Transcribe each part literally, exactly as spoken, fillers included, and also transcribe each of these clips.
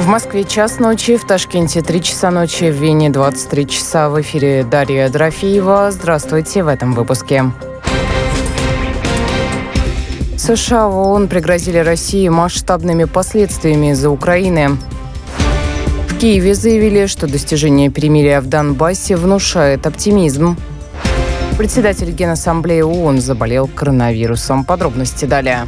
В Москве час ночи, в Ташкенте три часа ночи, в Вене двадцать три часа. В эфире Дарья Дорофеева. Здравствуйте в этом выпуске. США в ООН пригрозили России масштабными последствиями из-за Украины. В Киеве заявили, что достижение перемирия в Донбассе внушает оптимизм. Председатель Генассамблеи ООН заболел коронавирусом. Подробности далее.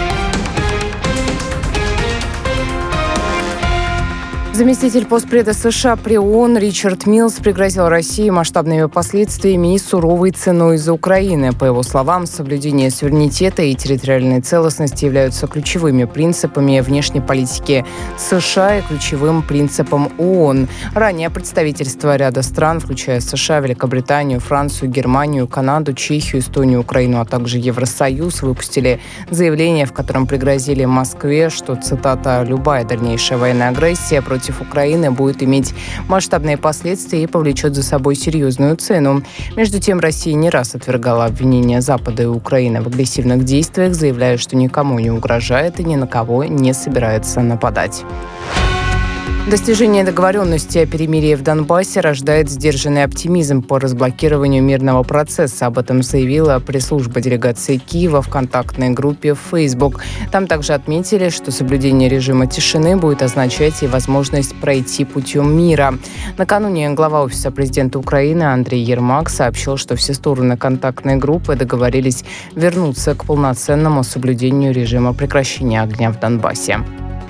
Заместитель постпреда США при ООН Ричард Миллс пригрозил России масштабными последствиями и суровой ценой из-за Украины. По его словам, соблюдение суверенитета и территориальной целостности являются ключевыми принципами внешней политики США и ключевым принципом ООН. Ранее представительства ряда стран, включая США, Великобританию, Францию, Германию, Канаду, Чехию, Эстонию, Украину, а также Евросоюз, выпустили заявление, в котором пригрозили Москве, что, цитата, «любая дальнейшая военная агрессия против Украины будет иметь масштабные последствия и повлечет за собой серьезную цену». Между тем, Россия не раз отвергала обвинения Запада и Украины в агрессивных действиях, заявляя, что никому не угрожает и ни на кого не собирается нападать. Достижение договоренности о перемирии в Донбассе рождает сдержанный оптимизм по разблокированию мирного процесса. Об этом заявила пресс-служба делегации Киева в контактной группе в Facebook. Там также отметили, что соблюдение режима тишины будет означать и возможность пройти путем мира. Накануне глава Офиса президента Украины Андрей Ермак сообщил, что все стороны контактной группы договорились вернуться к полноценному соблюдению режима прекращения огня в Донбассе.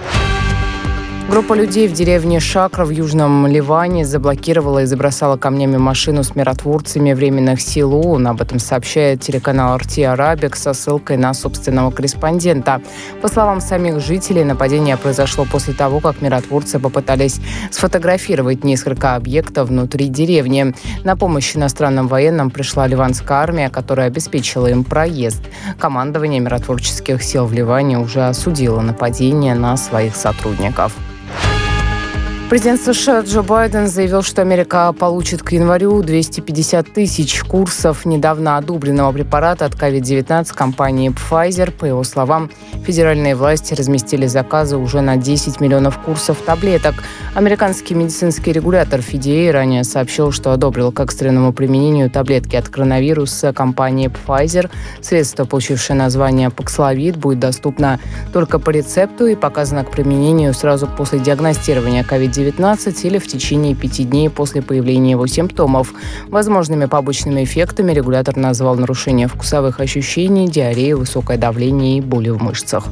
Группа людей в деревне Шакра в Южном Ливане заблокировала и забросала камнями машину с миротворцами временных сил ООН. Об этом сообщает телеканал эр ти Arabic со ссылкой на собственного корреспондента. По словам самих жителей, нападение произошло после того, как миротворцы попытались сфотографировать несколько объектов внутри деревни. На помощь иностранным военным пришла ливанская армия, которая обеспечила им проезд. Командование миротворческих сил в Ливане уже осудило нападение на своих сотрудников. Президент США Джо Байден заявил, что Америка получит к январю двести пятьдесят тысяч курсов недавно одобренного препарата от ковид девятнадцать компании Pfizer. По его словам, федеральные власти разместили заказы уже на десять миллионов курсов таблеток. Американский медицинский регулятор эф ди эй ранее сообщил, что одобрил к экстренному применению таблетки от коронавируса компании Pfizer. Средство, получившее название Paxlovid, будет доступно только по рецепту и показано к применению сразу после диагностирования ковид девятнадцать или в течение пяти дней после появления его симптомов. Возможными побочными эффектами регулятор назвал нарушение вкусовых ощущений, диарею, высокое давление и боли в мышцах.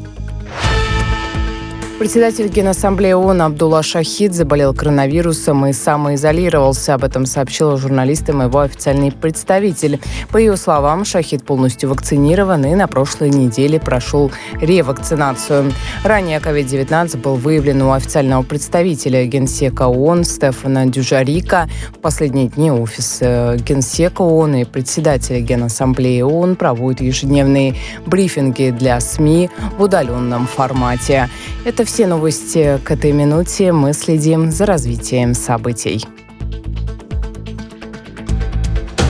Председатель Генассамблеи ООН Абдулла Шахид заболел коронавирусом и самоизолировался. Об этом сообщил журналистам его официальный представитель. По ее словам, Шахид полностью вакцинирован и на прошлой неделе прошел ревакцинацию. Ранее ковид девятнадцать был выявлен у официального представителя Генсека ООН Стефана Дюжарика. В последние дни офис Генсека ООН и председателя Генассамблеи ООН проводят ежедневные брифинги для СМИ в удаленном формате. Это все новости к этой минуте. Мы следим за развитием событий.